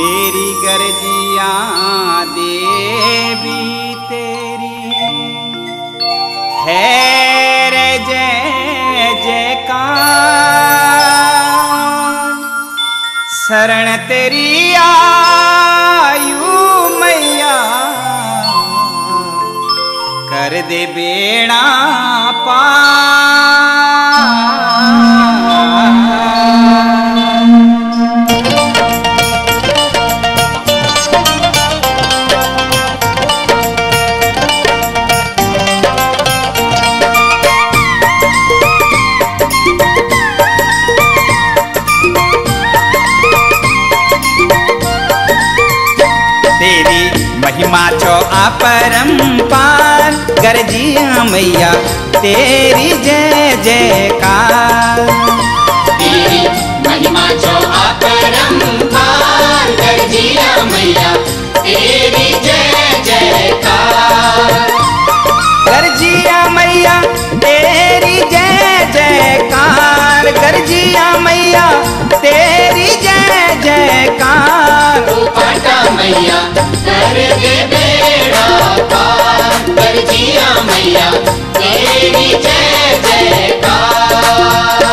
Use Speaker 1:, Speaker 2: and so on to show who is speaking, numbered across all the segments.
Speaker 1: मेरी गर्जियां देवी तेरी है रे जय जयकार। शरण तेरी आयु मैया कर दे बेड़ा पार। तेरी महिमा छो अपरंपार गर्जिया मैया तेरी जय जयकार।
Speaker 2: तेरी महिमा छो अपरंपार गर्जिया मैया तेरी जय जयकार।
Speaker 1: गर्जिया मैया तेरी जय जयकार। गर्जिया मैया तेरी जय जयकार।
Speaker 2: पाटा मैया कर दे बेड़ा पार गर्जिया मैया तेरी जय जयकार।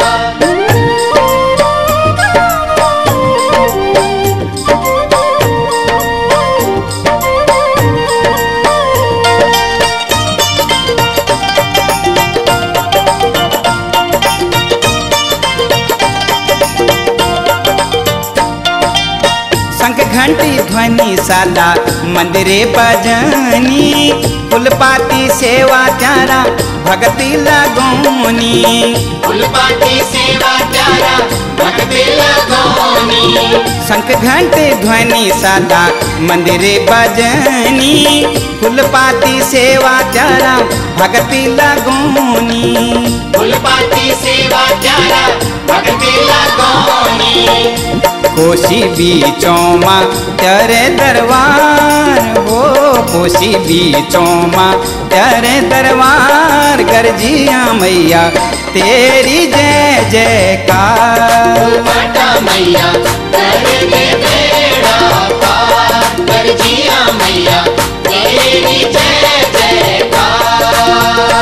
Speaker 1: शंख घंटी ध्वनि सादा मंदिरे बजनी। फुलपाती सेवा चारा भक्ति लगोनी।
Speaker 2: फुलपाती सेवा चारा भक्ति लगोनी।
Speaker 1: शंख घंटी ध्वनि सादा मंदिरे बजनी। फुलपाती सेवा चारा भक्ति लगोनी।
Speaker 2: फुलपाती सेवा चारा भक्ति लगोनी।
Speaker 1: कोसी बीचों माँ तेरे दरबार हो। कोसी बीचों माँ तेरे दरबार गर्जिया मैया तेरी जय जयकार।
Speaker 2: पाटा मैया कर दे बेड़ा पार गर्जिया मैया तेरी जय जयकार।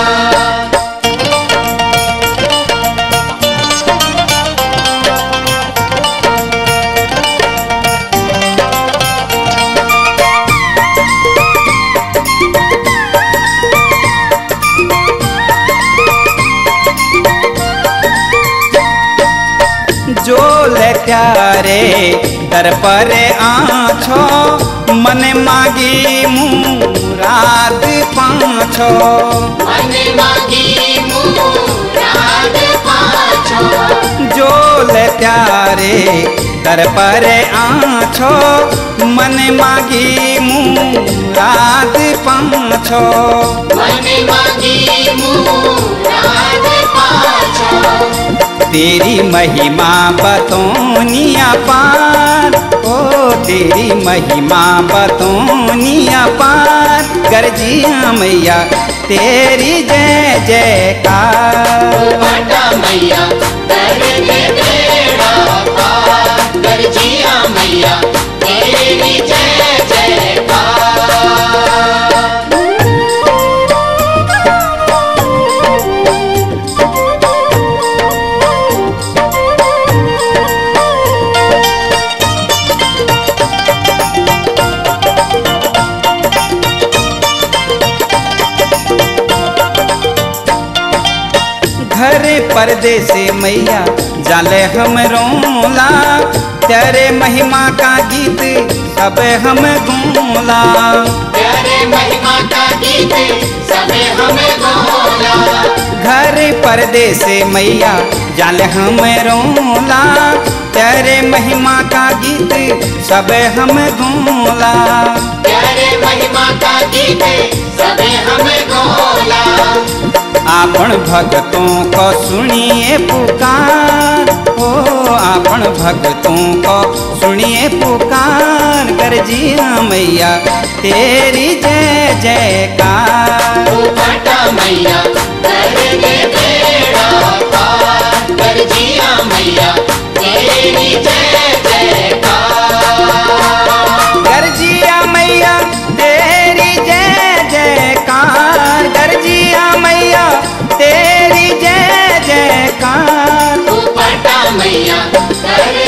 Speaker 1: जो ले प्यारे दर पर आछो मन मागी मुराद पाछो।
Speaker 2: मन मागी मुराद पाछो।
Speaker 1: जो ले प्यारे दर पर आछो मन मागी मुराद पाछो।
Speaker 2: मन मागी मुराद पाछो।
Speaker 1: तेरी महिमा बतौनिया पार ओ तेरी महिमा बतौनिया पार गर्जिया मैया तेरी जय जयकार।
Speaker 2: पाटा मैया कर दे बेड़ा पार गर्जिया मैया तेरी जय जयकार। घर परदेसे मैया जाले हम रोला। तेरे महिमा का गीत सब हम गोला। तेरे महिमा का गीत सबे हमें गोला।
Speaker 1: घर परदेसे मैया जाले हम रोला। तेरे महिमा का गीत सब हम गोला।
Speaker 2: तेरे महिमा का गीत सबे हमें गोला।
Speaker 1: आपण भक्तों को सुनिए पुकार हो। आपण भक्तों को सुनिए पुकार गर्जिया मैया तेरी जय जयकार।
Speaker 2: पाटा मैया कर दे बेड़ा पार गर्जिया मैया तेरी जय जयकार। मैया कर